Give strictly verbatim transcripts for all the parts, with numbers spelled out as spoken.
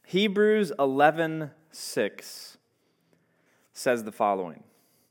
Hebrews eleven six says the following.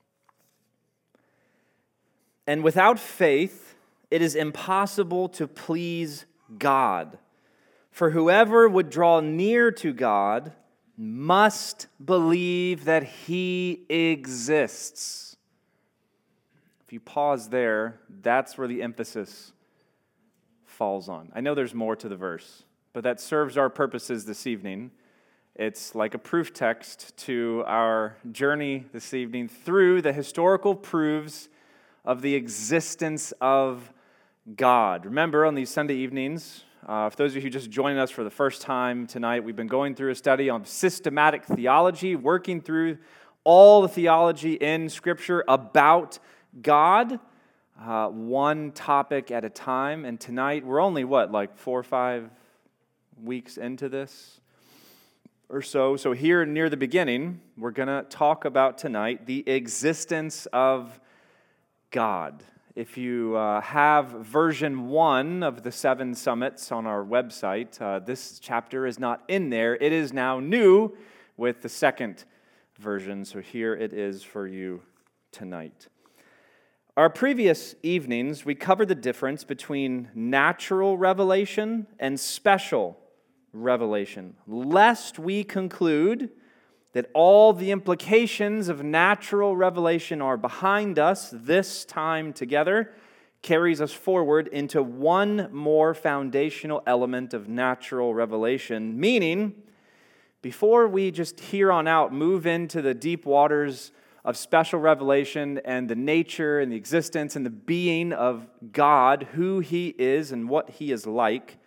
And without faith, it is impossible to please God. For whoever would draw near to God must believe that He exists. If you pause there, that's where the emphasis falls on. I know there's more to the verse, but that serves our purposes this evening. It's like a proof text to our journey this evening through the historical proofs of the existence of God. Remember, on these Sunday evenings, uh, for those of you who just joined us for the first time tonight, we've been going through a study on systematic theology, working through all the theology in Scripture about God, uh, one topic at a time. And tonight, we're only, what, like four or five weeks into this or so. So here near the beginning, we're going to talk about tonight the existence of God. If you uh, have version one of the seven summits on our website, uh, this chapter is not in there. It is now new with the second version, so here it is for you tonight. Our previous evenings, we covered the difference between natural revelation and special revelation, lest we conclude that all the implications of natural revelation are behind us. This time together carries us forward into one more foundational element of natural revelation, meaning before we just here on out move into the deep waters of special revelation and the nature and the existence and the being of God, who He is and what He is like,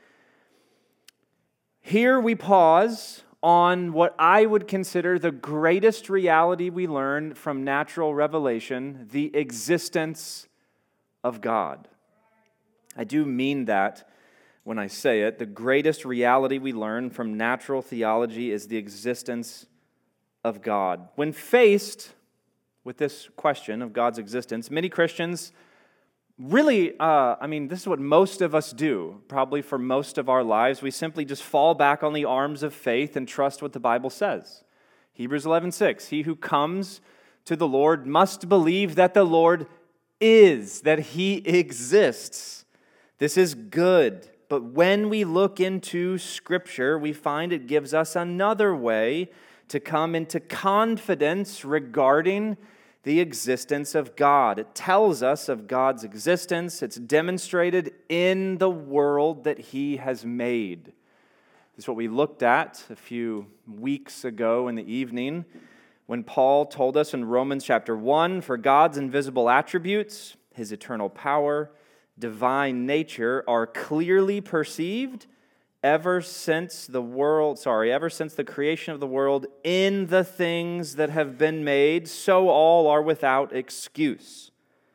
here we pause on what I would consider the greatest reality we learn from natural revelation, the existence of God. I do mean that when I say it. The greatest reality we learn from natural theology is the existence of God. When faced with this question of God's existence, many Christians Really, uh, I mean, this is what most of us do, probably for most of our lives. We simply just fall back on the arms of faith and trust what the Bible says. Hebrews eleven six, he who comes to the Lord must believe that the Lord is, that He exists. This is good. But when we look into Scripture, we find it gives us another way to come into confidence regarding the existence of God. It tells us of God's existence. It's demonstrated in the world that He has made. This is what we looked at a few weeks ago in the evening when Paul told us in Romans chapter one, for God's invisible attributes, His eternal power, divine nature are clearly perceived ever since the world, sorry, ever since the creation of the world in the things that have been made, so all are without excuse.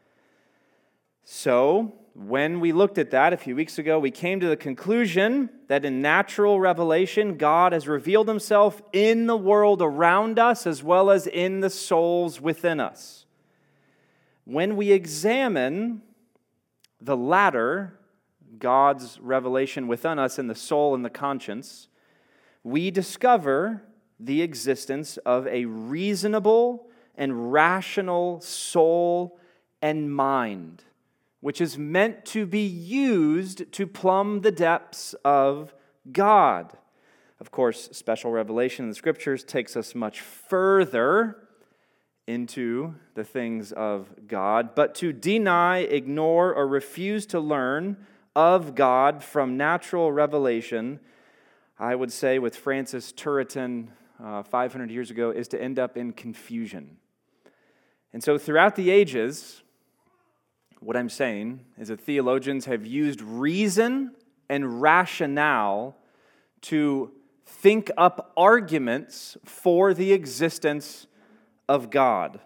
So, when we looked at that a few weeks ago, we came to the conclusion that in natural revelation, God has revealed Himself in the world around us as well as in the souls within us. When we examine the latter, God's revelation within us in the soul and the conscience, we discover the existence of a reasonable and rational soul and mind, which is meant to be used to plumb the depths of God. Of course, special revelation in the Scriptures takes us much further into the things of God, but to deny, ignore, or refuse to learn of God from natural revelation, I would say with Francis Turretin uh, five hundred years ago, is to end up in confusion. And so throughout the ages, what I'm saying is that theologians have used reason and rationale to think up arguments for the existence of God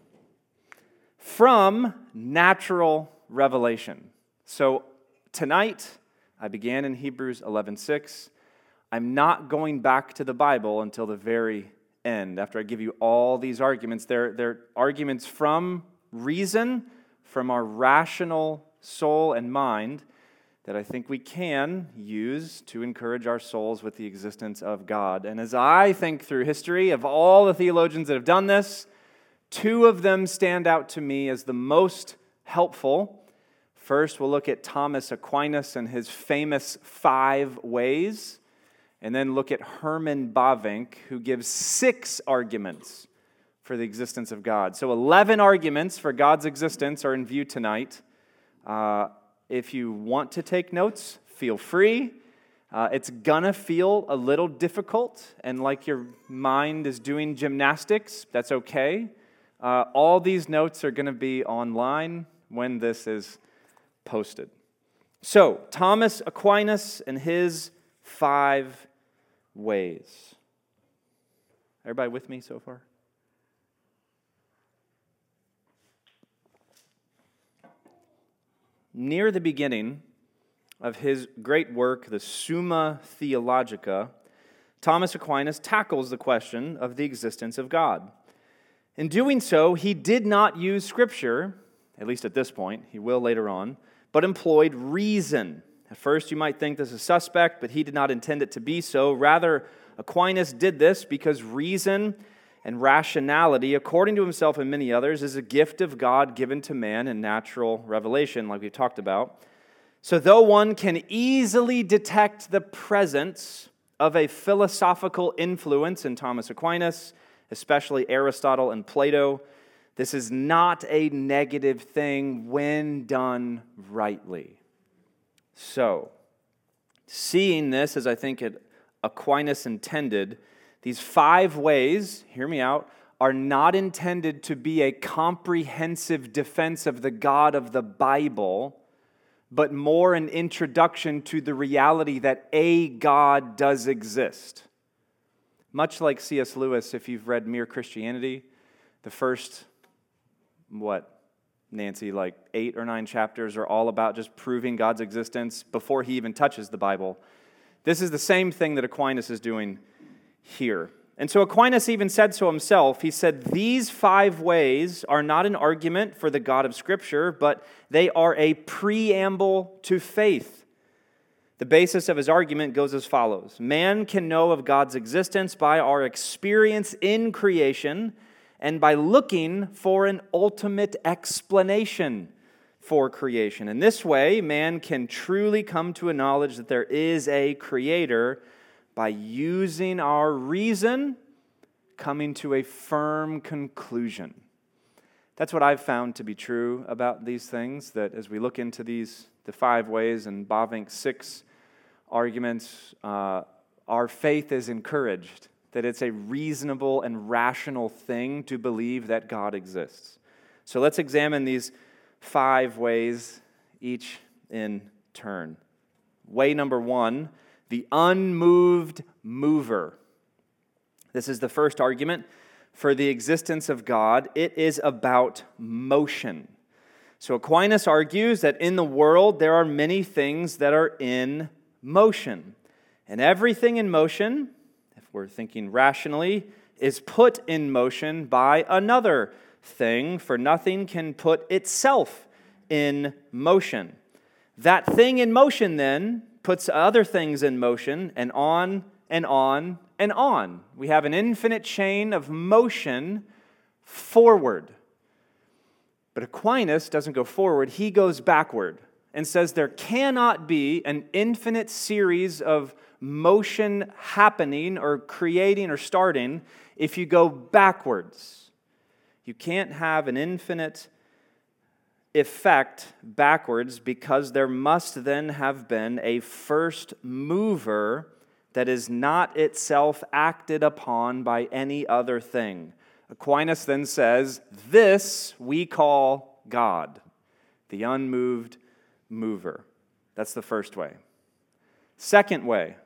from natural revelation. So tonight, I began in Hebrews eleven six. I'm not going back to the Bible until the very end. After I give you all these arguments, they're, they're arguments from reason, from our rational soul and mind, that I think we can use to encourage our souls with the existence of God. And as I think through history of all the theologians that have done this, two of them stand out to me as the most helpful. First, we'll look at Thomas Aquinas and his famous five ways, and then look at Herman Bavinck, who gives six arguments for the existence of God. So eleven arguments for God's existence are in view tonight. Uh, If you want to take notes, feel free. Uh, it's gonna feel a little difficult and like your mind is doing gymnastics. That's okay. Uh, all these notes are gonna be online when this is posted. So, Thomas Aquinas and his five ways. Everybody with me so far? Near the beginning of his great work, the Summa Theologica, Thomas Aquinas tackles the question of the existence of God. In doing so, he did not use Scripture, at least at this point, he will later on, but employed reason. At first, you might think this is suspect, but he did not intend it to be so. Rather, Aquinas did this because reason and rationality, according to himself and many others, is a gift of God given to man in natural revelation, like we talked about. So though one can easily detect the presence of a philosophical influence in Thomas Aquinas, especially Aristotle and Plato, this is not a negative thing when done rightly. So, seeing this as I think it, Aquinas intended, these five ways, hear me out, are not intended to be a comprehensive defense of the God of the Bible, but more an introduction to the reality that a God does exist. Much like C S Lewis, if you've read Mere Christianity, the first, what, Nancy, like eight or nine chapters are all about just proving God's existence before he even touches the Bible. This is the same thing that Aquinas is doing here. And so Aquinas even said so himself. He said, these five ways are not an argument for the God of Scripture, but they are a preamble to faith. The basis of his argument goes as follows. Man can know of God's existence by our experience in creation and by looking for an ultimate explanation for creation. In this way, man can truly come to a knowledge that there is a creator by using our reason, coming to a firm conclusion. That's what I've found to be true about these things, that as we look into these, the five ways and Bavinck's six arguments, uh, our faith is encouraged, that it's a reasonable and rational thing to believe that God exists. So let's examine these five ways, each in turn. Way number one, the unmoved mover. This is the first argument for the existence of God. It is about motion. So Aquinas argues that in the world there are many things that are in motion. And everything in motion, if we're thinking rationally, is put in motion by another thing, for nothing can put itself in motion. That thing in motion then puts other things in motion, and on and on and on. We have an infinite chain of motion forward. But Aquinas doesn't go forward, he goes backward and says there cannot be an infinite series of motion happening or creating or starting if you go backwards. You can't have an infinite effect backwards because there must then have been a first mover that is not itself acted upon by any other thing. Aquinas then says, this we call God, the unmoved mover. That's the first way. Second way,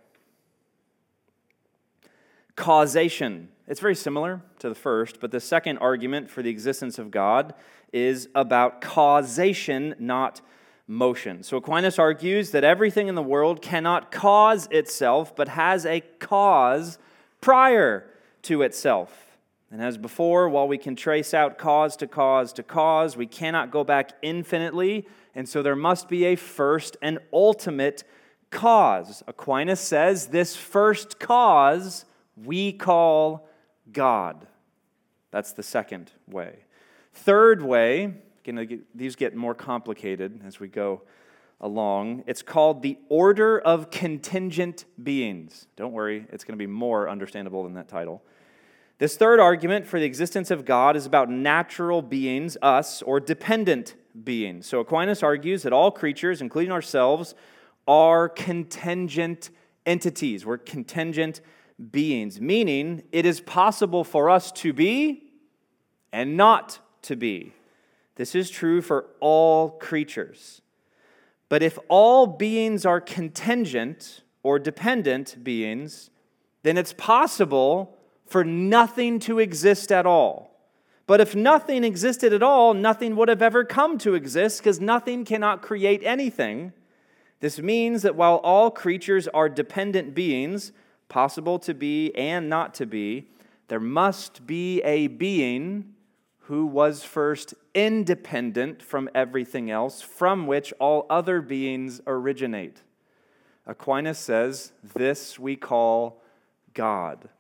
causation. It's very similar to the first, but the second argument for the existence of God is about causation, not motion. So Aquinas argues that everything in the world cannot cause itself, but has a cause prior to itself. And as before, while we can trace out cause to cause to cause, we cannot go back infinitely, and so there must be a first and ultimate cause. Aquinas says this first cause we call God. That's the second way. Third way, these get more complicated as we go along. It's called the order of contingent beings. Don't worry, it's going to be more understandable than that title. This third argument for the existence of God is about natural beings, us, or dependent beings. So Aquinas argues that all creatures, including ourselves, are contingent entities. We're contingent beings, meaning it is possible for us to be and not to be. This is true for all creatures. But if all beings are contingent or dependent beings, then it's possible for nothing to exist at all. But if nothing existed at all, nothing would have ever come to exist because nothing cannot create anything. This means that while all creatures are dependent beings, possible to be and not to be, there must be a being who was first independent from everything else, from which all other beings originate. Aquinas says, this we call God.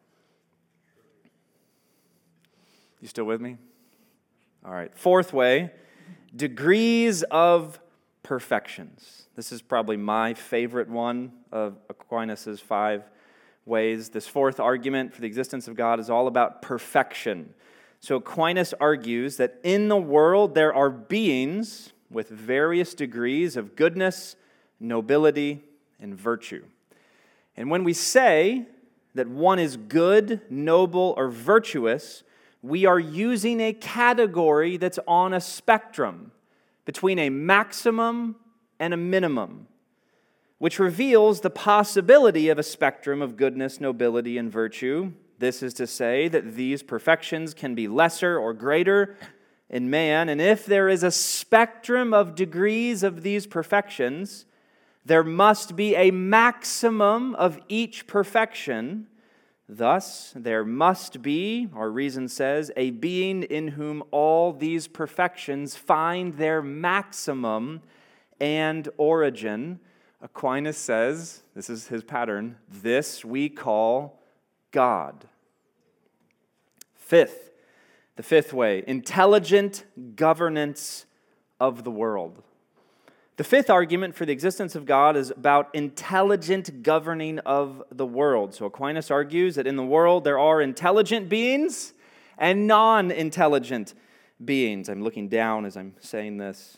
You still with me? All right. Fourth way, degrees of perfections. This is probably my favorite one of Aquinas' five ways. This fourth argument for the existence of God is all about perfection. So Aquinas argues that in the world there are beings with various degrees of goodness, nobility, and virtue. And when we say that one is good, noble, or virtuous, we are using a category that's on a spectrum between a maximum and a minimum, which reveals the possibility of a spectrum of goodness, nobility, and virtue. This is to say that these perfections can be lesser or greater in man, and if there is a spectrum of degrees of these perfections, there must be a maximum of each perfection. Thus, there must be, our reason says, a being in whom all these perfections find their maximum and origin. Aquinas says, this is his pattern, this we call God. Fifth, the fifth way, intelligent governance of the world. The fifth argument for the existence of God is about intelligent governing of the world. So Aquinas argues that in the world there are intelligent beings and non-intelligent beings. I'm looking down as I'm saying this.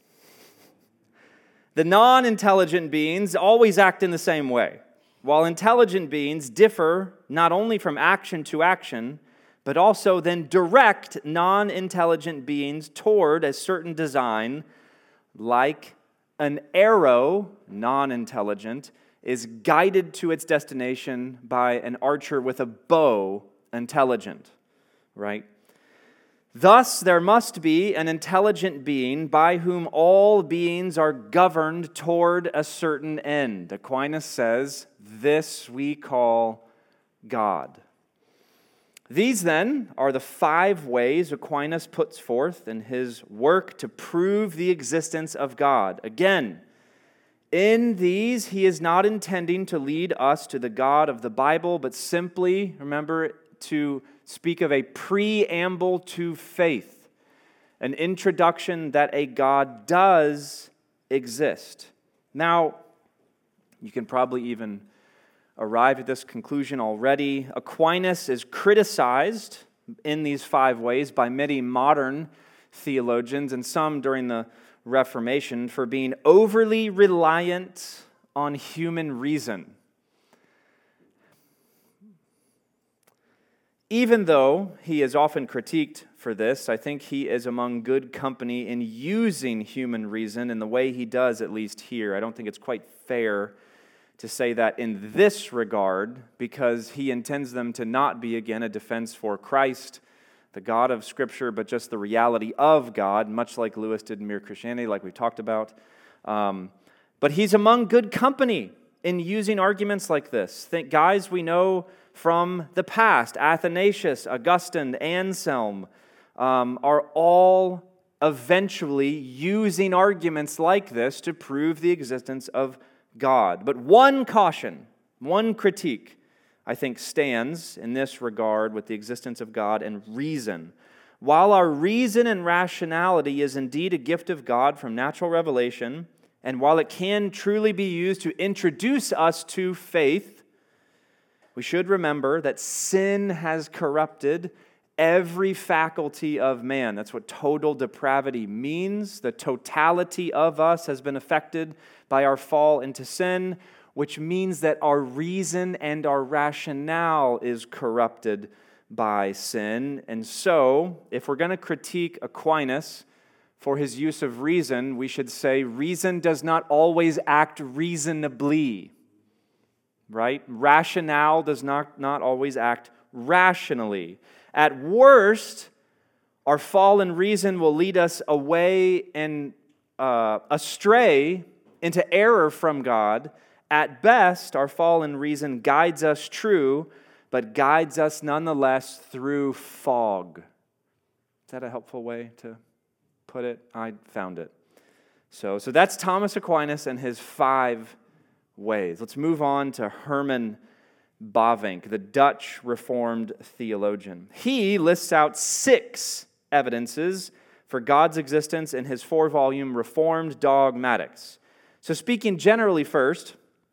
The non-intelligent beings always act in the same way, while intelligent beings differ not only from action to action, but also then direct non-intelligent beings toward a certain design, like an arrow, non-intelligent, is guided to its destination by an archer with a bow, intelligent, right? Thus, there must be an intelligent being by whom all beings are governed toward a certain end. Aquinas says, this we call God. These, then, are the five ways Aquinas puts forth in his work to prove the existence of God. Again, in these, he is not intending to lead us to the God of the Bible, but simply, remember, to speak of a preamble to faith, an introduction that a God does exist. Now, you can probably even arrive at this conclusion already. Aquinas is criticized in these five ways by many modern theologians and some during the Reformation for being overly reliant on human reason. Even though he is often critiqued for this, I think he is among good company in using human reason in the way he does, at least here. I don't think it's quite fair to say that in this regard, because he intends them to not be, again, a defense for Christ, the God of Scripture, but just the reality of God, much like Lewis did in Mere Christianity, like we talked about. Um, but he's among good company in using arguments like this. Think guys we know from the past, Athanasius, Augustine, Anselm, um, are all eventually using arguments like this to prove the existence of God. But one caution, one critique, I think stands in this regard with the existence of God and reason. While our reason and rationality is indeed a gift of God from natural revelation, and while it can truly be used to introduce us to faith, we should remember that sin has corrupted every faculty of man. That's what total depravity means. The totality of us has been affected by our fall into sin, which means that our reason and our rationale is corrupted by sin. And so, if we're going to critique Aquinas for his use of reason, we should say reason does not always act reasonably, right? Rationale does not, not always act rationally. At worst, our fallen reason will lead us away and uh, astray into error from God. At best, our fallen reason guides us true, but guides us nonetheless through fog. Is that a helpful way to put it? I found it. So, so that's Thomas Aquinas and his five ways. Let's move on to Herman Bavinck, the Dutch Reformed theologian. He lists out six evidences for God's existence in his four-volume Reformed Dogmatics. So speaking generally first,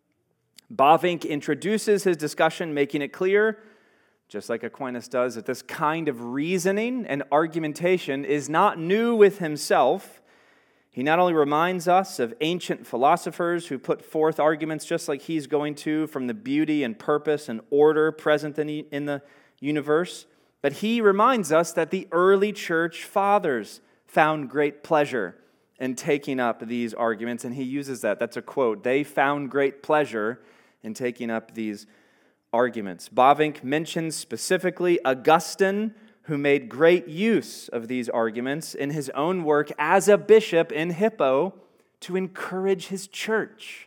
Bavinck introduces his discussion, making it clear, just like Aquinas does, that this kind of reasoning and argumentation is not new with himself. He not only reminds us of ancient philosophers who put forth arguments just like he's going to from the beauty and purpose and order present in the universe, but he reminds us that the early church fathers found great pleasure in taking up these arguments, and he uses that. That's a quote. They found great pleasure in taking up these arguments. Bavinck mentions specifically Augustine, who made great use of these arguments in his own work as a bishop in Hippo to encourage his church.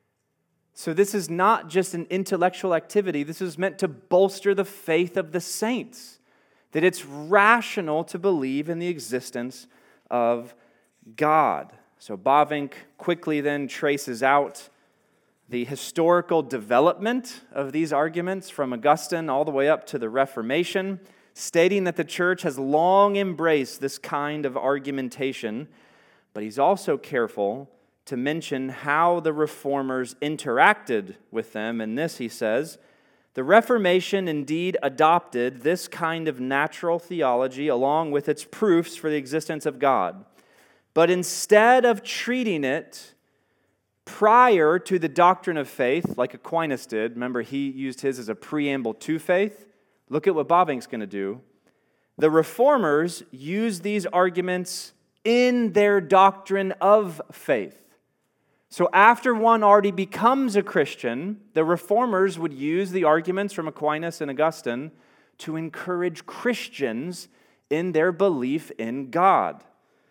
So this is not just an intellectual activity. This is meant to bolster the faith of the saints, that it's rational to believe in the existence of God. So Bavinck quickly then traces out the historical development of these arguments from Augustine all the way up to the Reformation, stating that the church has long embraced this kind of argumentation, but he's also careful to mention how the reformers interacted with them. And this, he says, the Reformation indeed adopted this kind of natural theology along with its proofs for the existence of God. But instead of treating it prior to the doctrine of faith, like Aquinas did, remember he used his as a preamble to faith, look at what Bavinck's going to do. The reformers use these arguments in their doctrine of faith. So after one already becomes a Christian, the reformers would use the arguments from Aquinas and Augustine to encourage Christians in their belief in God,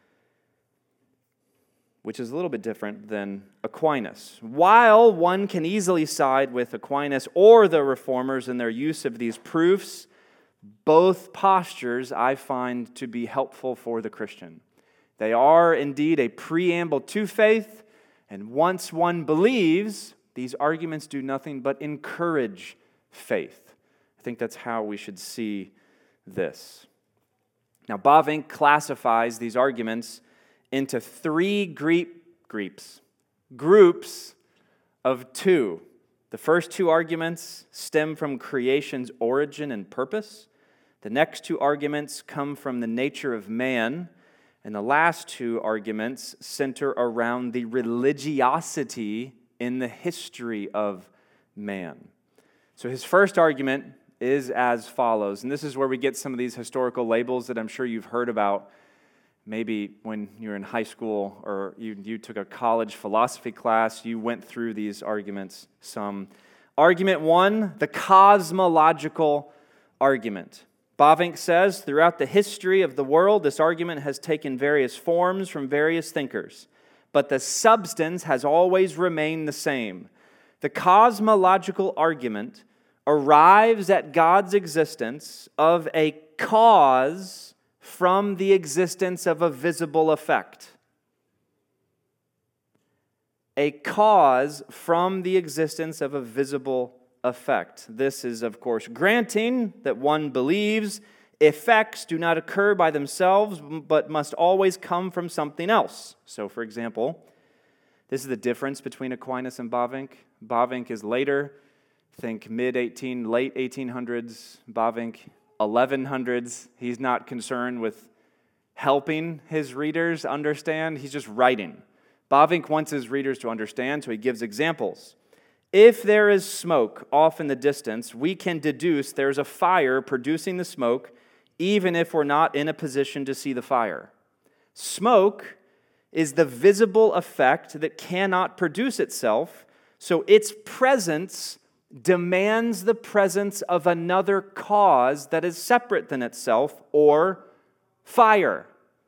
which is a little bit different than Aquinas. While one can easily side with Aquinas or the reformers in their use of these proofs, both postures I find to be helpful for the Christian. They are indeed a preamble to faith, and once one believes, these arguments do nothing but encourage faith. I think that's how we should see this. Now, Bavinck classifies these arguments into three groups, groups of two. The first two arguments stem from creation's origin and purpose. The next two arguments come from the nature of man. And the last two arguments center around the religiosity in the history of man. So his first argument is as follows, and this is where we get some of these historical labels that I'm sure you've heard about. Maybe when you were in high school or you, you took a college philosophy class, you went through these arguments some. Argument one, the cosmological argument. Bavinck says, throughout the history of the world, this argument has taken various forms from various thinkers, but the substance has always remained the same. The cosmological argument arrives at God's existence of a cause from the existence of a visible effect. A cause from the existence of a visible effect. This is, of course, granting that one believes effects do not occur by themselves, but must always come from something else. So, for example, this is the difference between Aquinas and Bavinck. Bavinck is later, think mid-eighteen, late eighteen hundreds. Bavinck, eleven hundreds. He's not concerned with helping his readers understand. He's just writing. Bavinck wants his readers to understand, so he gives examples. If there is smoke off in the distance, we can deduce there's a fire producing the smoke, even if we're not in a position to see the fire. Smoke is the visible effect that cannot produce itself, so its presence demands the presence of another cause that is separate than itself, or fire.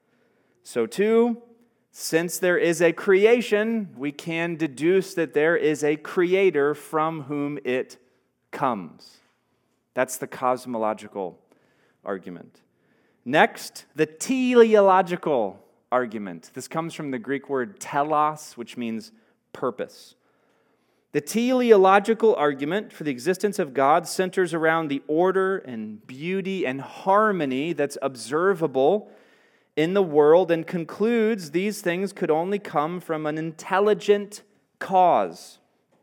So too, since there is a creation, we can deduce that there is a creator from whom it comes. That's the cosmological argument. Next, the teleological argument. This comes from the Greek word telos, which means purpose. The teleological argument for the existence of God centers around the order and beauty and harmony that's observable in the world and concludes these things could only come from an intelligent cause.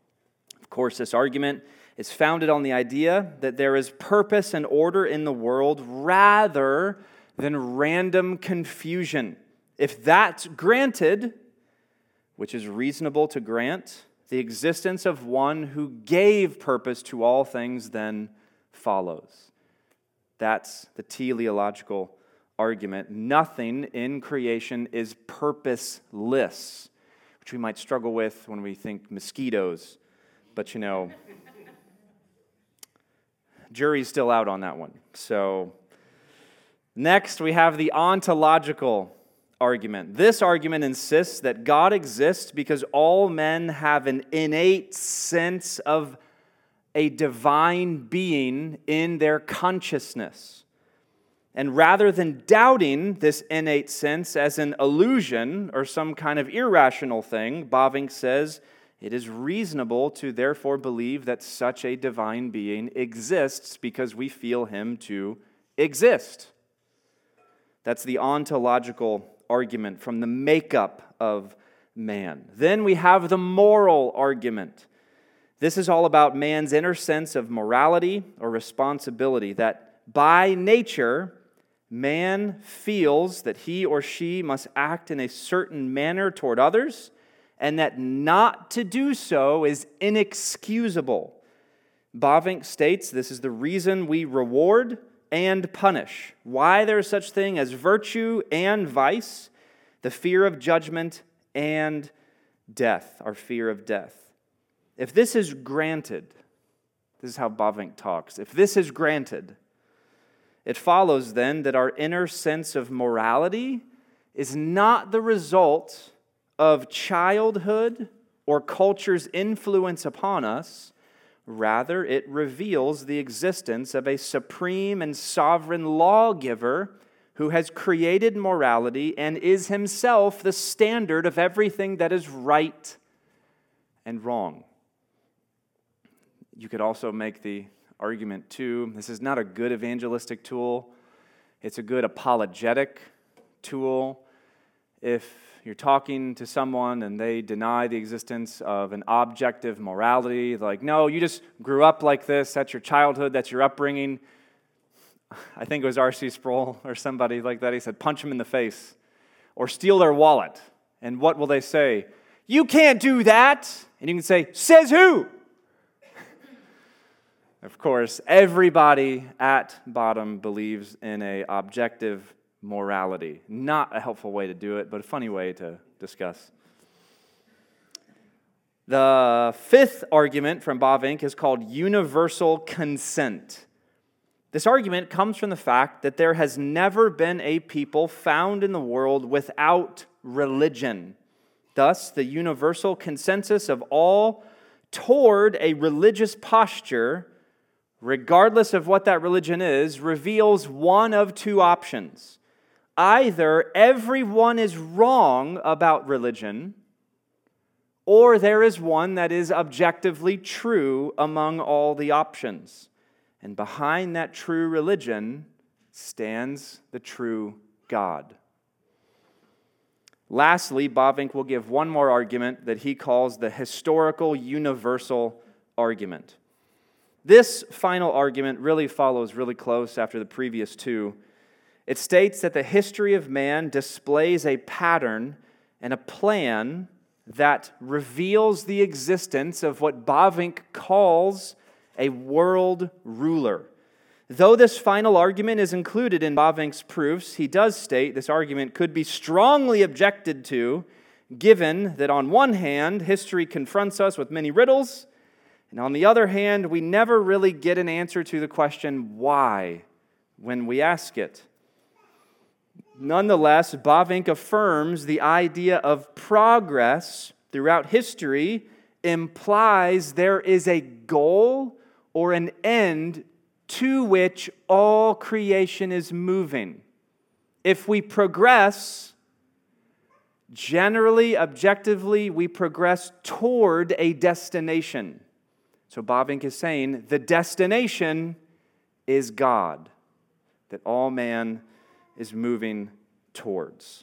Of course, this argument is founded on the idea that there is purpose and order in the world rather than random confusion. If that's granted, which is reasonable to grant, the existence of one who gave purpose to all things then follows. That's the teleological argument. Nothing in creation is purposeless, which we might struggle with when we think mosquitoes. But you know, jury's still out on that one. So next we have the ontological argument. This argument insists that God exists because all men have an innate sense of a divine being in their consciousness. And rather than doubting this innate sense as an illusion or some kind of irrational thing, Bavinck says it is reasonable to therefore believe that such a divine being exists because we feel him to exist. That's the ontological argument from the makeup of man. Then we have the moral argument. This is all about man's inner sense of morality or responsibility, that by nature, man feels that he or she must act in a certain manner toward others, and that not to do so is inexcusable. Bavinck states this is the reason we reward and punish, why there is such thing as virtue and vice, the fear of judgment and death, our fear of death. If this is granted, this is how Bavinck talks, if this is granted, it follows then that our inner sense of morality is not the result of childhood or culture's influence upon us. Rather, it reveals the existence of a supreme and sovereign lawgiver who has created morality and is himself the standard of everything that is right and wrong. You could also make the argument too, this is not a good evangelistic tool. It's a good apologetic tool. If you're talking to someone and they deny the existence of an objective morality, like, no, you just grew up like this, that's your childhood, that's your upbringing. I think it was R C Sproul or somebody like that. He said, punch them in the face or steal their wallet. And what will they say? You can't do that. And you can say, says who? Of course, everybody at bottom believes in an objective morality. Not a helpful way to do it, but a funny way to discuss. The fifth argument from Bavinck is called universal consent. This argument comes from the fact that there has never been a people found in the world without religion. Thus, the universal consensus of all toward a religious posture, regardless of what that religion is, reveals one of two options. Either everyone is wrong about religion, or there is one that is objectively true among all the options. And behind that true religion stands the true God. Lastly, Bavinck will give one more argument that he calls the historical universal argument. This final argument really follows really close after the previous two. It states that the history of man displays a pattern and a plan that reveals the existence of what Bavinck calls a world ruler. Though this final argument is included in Bavinck's proofs, he does state this argument could be strongly objected to, given that on one hand, history confronts us with many riddles, and on the other hand, we never really get an answer to the question, why, when we ask it. Nonetheless, Bavinck affirms the idea of progress throughout history implies there is a goal or an end to which all creation is moving. If we progress, generally, objectively, we progress toward a destination. So Bavinck is saying the destination is God, that all man is moving towards.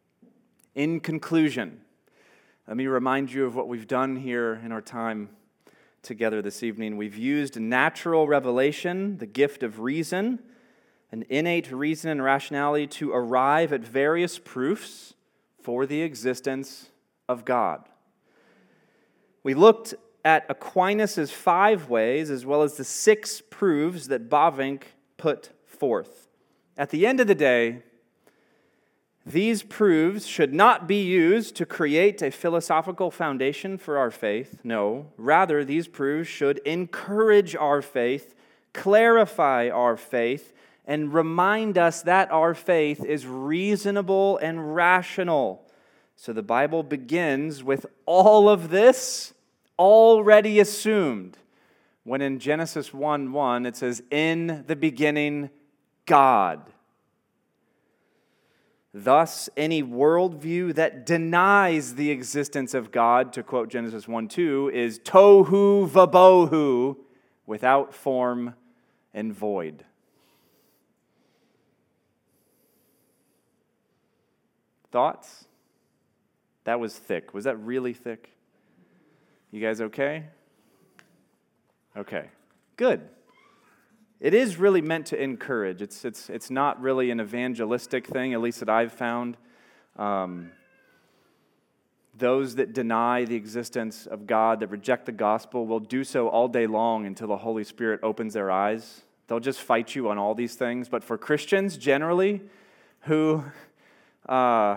In conclusion, let me remind you of what we've done here in our time together this evening. We've used natural revelation, the gift of reason, an innate reason and rationality to arrive at various proofs for the existence of God. We looked at Aquinas' five ways as well as the six proofs that Bavinck put forth. At the end of the day, these proofs should not be used to create a philosophical foundation for our faith. No, rather, these proofs should encourage our faith, clarify our faith, and remind us that our faith is reasonable and rational. So the Bible begins with all of this already assumed, when in Genesis one one it says, "In the beginning, God." Thus, any worldview that denies the existence of God, to quote Genesis one two, is tohu vabohu, without form and void. Thoughts? That was thick. Was that really thick? You guys okay? Okay, good. It is really meant to encourage. It's it's it's not really an evangelistic thing, at least that I've found. Um, those that deny the existence of God, that reject the gospel, will do so all day long until the Holy Spirit opens their eyes. They'll just fight you on all these things. But for Christians, generally, who uh,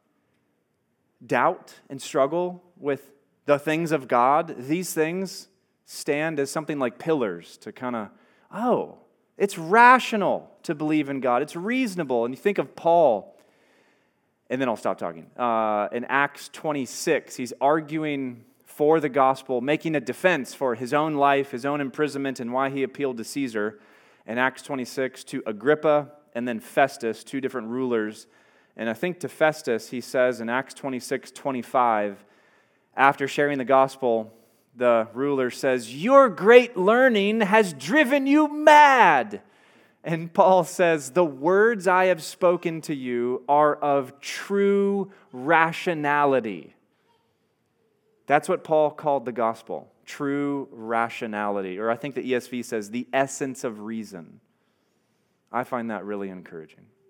doubt and struggle with the things of God, these things stand as something like pillars to kind of, oh, it's rational to believe in God. It's reasonable. And you think of Paul, and then I'll stop talking. Uh, in Acts twenty-six, he's arguing for the gospel, making a defense for his own life, his own imprisonment, and why he appealed to Caesar. In Acts twenty-six, to Agrippa and then Festus, two different rulers. And I think to Festus, he says in Acts twenty-six twenty-five, after sharing the gospel, the ruler says, "Your great learning has driven you mad." And Paul says, "The words I have spoken to you are of true rationality." That's what Paul called the gospel, true rationality. Or I think the E S V says, the essence of reason. I find that really encouraging.